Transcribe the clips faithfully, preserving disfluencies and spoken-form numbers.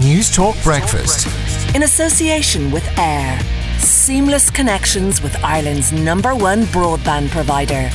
News Talk Breakfast. In association with Air. Seamless connections with Ireland's number one broadband provider.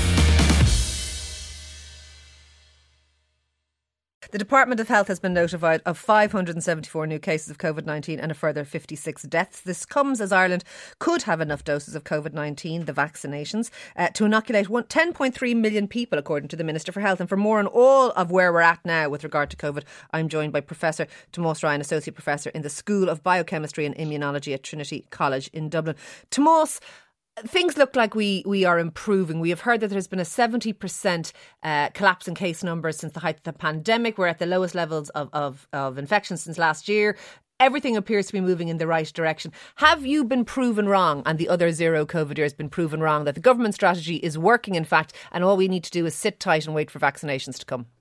The Department of Health has been notified of five hundred seventy-four new cases of COVID nineteen and a further fifty-six deaths. This comes as Ireland could have enough doses of COVID nineteen, the vaccinations, uh, to inoculate one, ten point three million people, according to the Minister for Health. And for more on all of where we're at now with regard to COVID, I'm joined by Professor Tomás Ryan, Associate Professor in the School of Biochemistry and Immunology at Trinity College in Dublin. Tomás, things look like we, we are improving. We have heard that there's been a seventy percent uh, collapse in case numbers since the height of the pandemic. We're at the lowest levels of, of, of infections since last year. Everything appears to be moving in the right direction. Have you been proven wrong, and the other zero COVID years been proven wrong, that the government strategy is working, in fact, and all we need to do is sit tight and wait for vaccinations to come?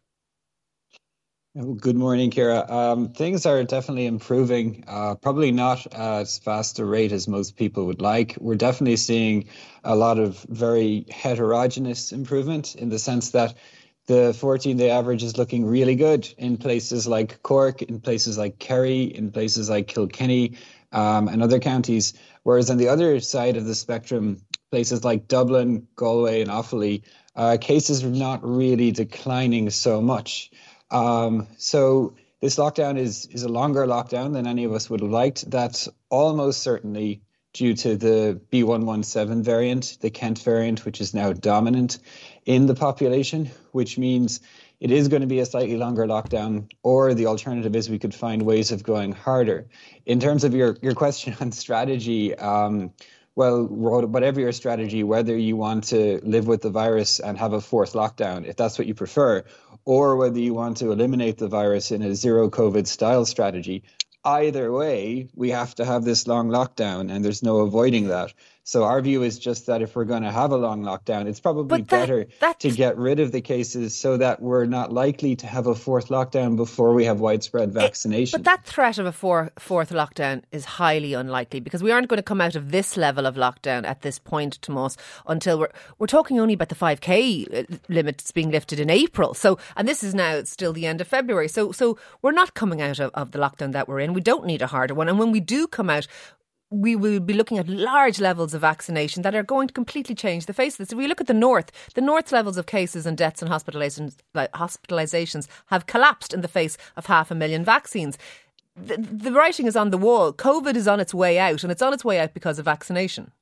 Good morning, Ciara. Um, things are definitely improving, uh, probably not as fast a rate as most people would like. We're definitely seeing a lot of very heterogeneous improvement in the sense that the fourteen-day average is looking really good in places like Cork, in places like Kerry, in places like Kilkenny um, and other counties. Whereas on the other side of the spectrum, places like Dublin, Galway and Offaly, uh, cases are not really declining so much. Um, so this lockdown is, is a longer lockdown than any of us would have liked. That's almost certainly due to the B one one seven variant, the Kent variant, which is now dominant in the population, which means it is going to be a slightly longer lockdown, or the alternative is we could find ways of going harder. In terms of your, your question on strategy, um, well, whatever your strategy, whether you want to live with the virus and have a fourth lockdown, if that's what you prefer, or whether you want to eliminate the virus in a zero COVID style strategy, either way, we have to have this long lockdown, and there's no avoiding that. So our view is just that if we're going to have a long lockdown, it's probably that, better that's... to get rid of the cases so that we're not likely to have a fourth lockdown before we have widespread vaccination. It, but that threat of a four, fourth lockdown is highly unlikely, because we aren't going to come out of this level of lockdown at this point, Tomás, until we're we're talking only about the five K limits being lifted in April. So, and this is now still the end of February. So, so we're not coming out of, of the lockdown that we're in. We don't need a harder one. And when we do come out, we will be looking at large levels of vaccination that are going to completely change the face of this. If we look at the North, the North's levels of cases and deaths and hospitalizations, hospitalizations have collapsed in the face of half a million vaccines. The, the writing is on the wall. COVID is on its way out, and it's on its way out because of vaccination.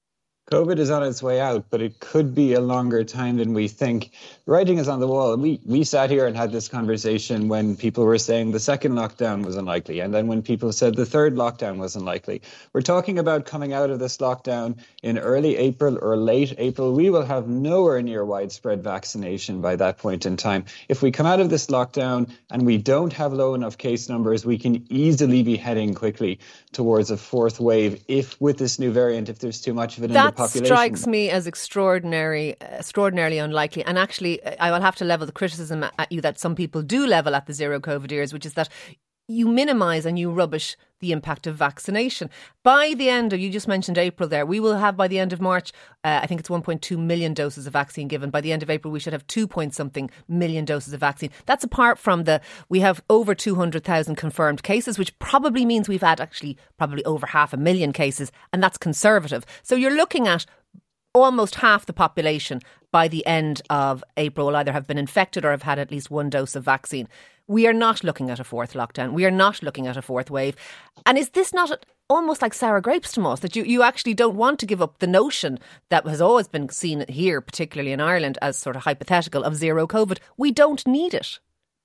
COVID is on its way out, but it could be a longer time than we think. The writing is on the wall. We we sat here and had this conversation when people were saying the second lockdown was unlikely, and then when people said the third lockdown was unlikely. We're talking about coming out of this lockdown in early April or late April. We will have nowhere near widespread vaccination by that point in time. If we come out of this lockdown and we don't have low enough case numbers, we can easily be heading quickly towards a fourth wave if with this new variant, if there's too much of it in the population. Strikes me as extraordinary, extraordinarily unlikely. And actually, I will have to level the criticism at you that some people do level at the zero COVID years, which is that you minimise and you rubbish the impact of vaccination. By the end of, you just mentioned April there, we will have by the end of March, uh, I think it's one point two million doses of vaccine given. By the end of April, we should have two point something million doses of vaccine. That's apart from the, we have over two hundred thousand confirmed cases, which probably means we've had actually probably over half a million cases, and that's conservative. So you're looking at almost half the population by the end of April will either have been infected or have had at least one dose of vaccine. We are not looking at a fourth lockdown. We are not looking at a fourth wave. And is this not almost like sour grapes, Tomás, that you, you actually don't want to give up the notion that has always been seen here, particularly in Ireland, as sort of hypothetical of zero COVID? We don't need it.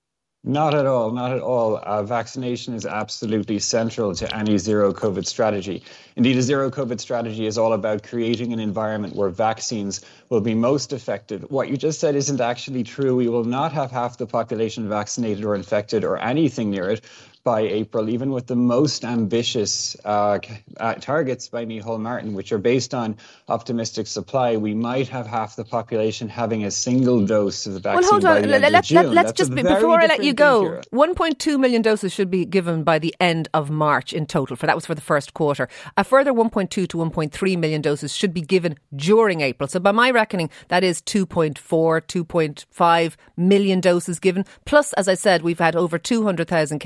Not at all, not at all. Uh, vaccination is absolutely central to any zero COVID strategy. Indeed, a zero COVID strategy is all about creating an environment where vaccines will be most effective. What you just said isn't actually true. We will not have half the population vaccinated or infected or anything near it by April, even with the most ambitious uh, uh, targets by Micheál Martin, which are based on optimistic supply. We might have half the population having a single dose of the vaccine. Well, hold on. by the end Let's, of June. let's That's just, before I let you go, one point two million doses should be given by the end of March in total. For that was for the first quarter. A further one point two to one point three million doses should be given during April. So by my reckoning, that is two point four, two point five million doses given. Plus, as I said, we've had over two hundred thousand cases.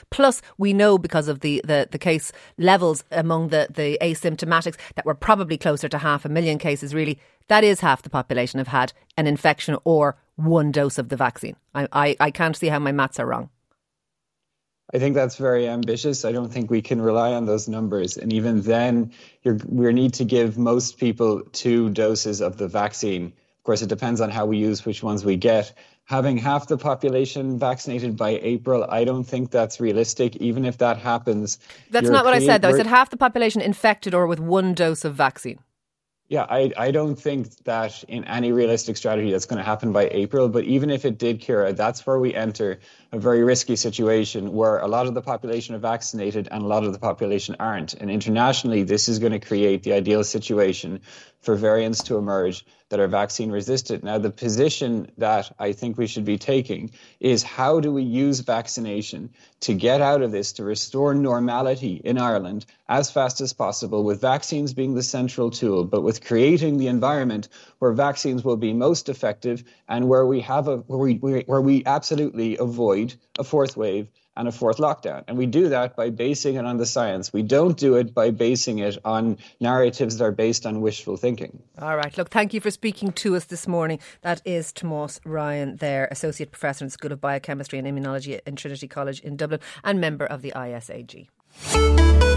Plus, we know because of the, the, the case levels among the, the asymptomatics that we're probably closer to half a million cases, really. That is half the population have had an infection or one dose of the vaccine. I, I, I can't see how my maths are wrong. I think that's very ambitious. I don't think we can rely on those numbers. And even then, you're, we need to give most people two doses of the vaccine. Of course, it depends on how we use which ones we get. Having half the population vaccinated by April, I don't think that's realistic. Even if that happens. That's not what I said, though. I said half the population infected or with one dose of vaccine. Yeah, I, I don't think that in any realistic strategy that's going to happen by April. But even if it did, Ciara, that's where we enter a very risky situation where a lot of the population are vaccinated and a lot of the population aren't. And internationally, this is going to create the ideal situation for variants to emerge that are vaccine resistant. Now, the position that I think we should be taking is how do we use vaccination to get out of this, to restore normality in Ireland as fast as possible, with vaccines being the central tool, but with creating the environment where vaccines will be most effective and where we have a where we where we absolutely avoid a fourth wave and a fourth lockdown. And we do that by basing it on the science. We don't do it by basing it on narratives that are based on wishful thinking. All right. Look, thank you for speaking to us this morning. That is Tomás Ryan there, Associate Professor in the School of Biochemistry and Immunology in Trinity College in Dublin and member of the I S A G.